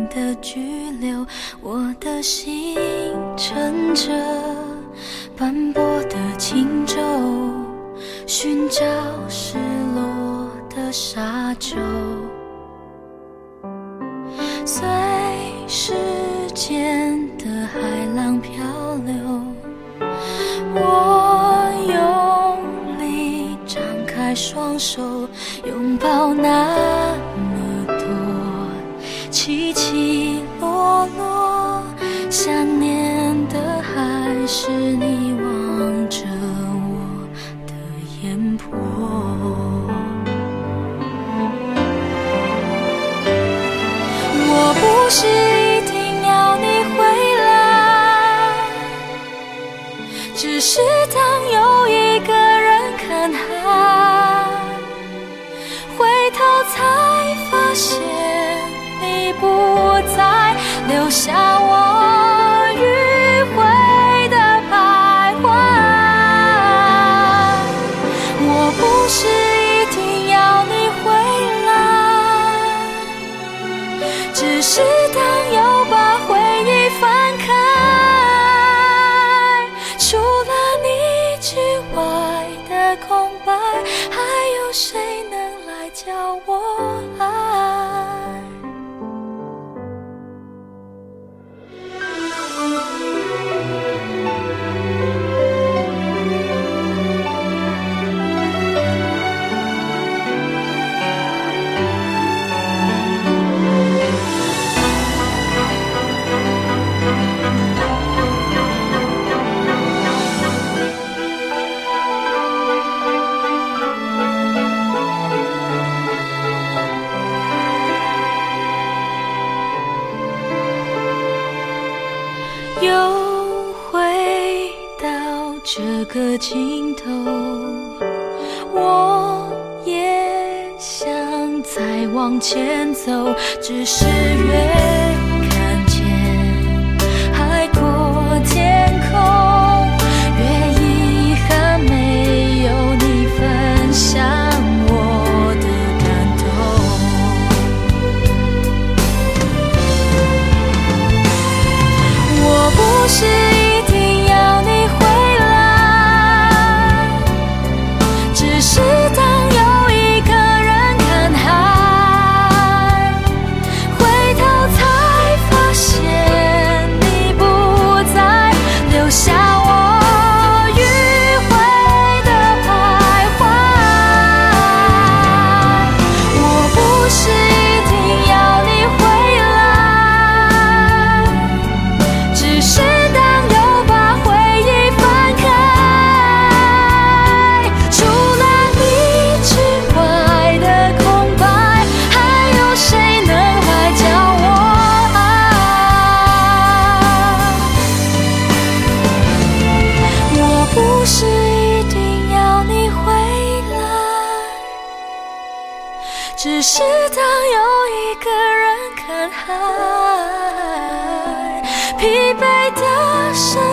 的拘留，我的心乘着斑驳的轻舟，寻找失落的沙洲，随时间的海浪漂流，我用力张开双手，拥抱那么多起起落落，想念的还是你望着我的眼波。我不是一定要你回来，只是当有一个人看海，回头才发现你不在，留下我迂回的徘徊。我不是一定要你回来，只是当又把回忆翻开，除了你之外的空白，还有谁能来教我爱？又回到这个尽头，我也想再往前走，只是越看见海阔天空，越遗憾没有你分享我的感动。我不是一定要你回来，只是当有一个人看海，回头才发现你不在，留下我迂回的徘徊。我不是一定要你回来，只是当又把回忆翻开，除了你之外的空白，还有谁能来教我爱？我不是一定要你回来，只是当有一个人看海，疲惫的身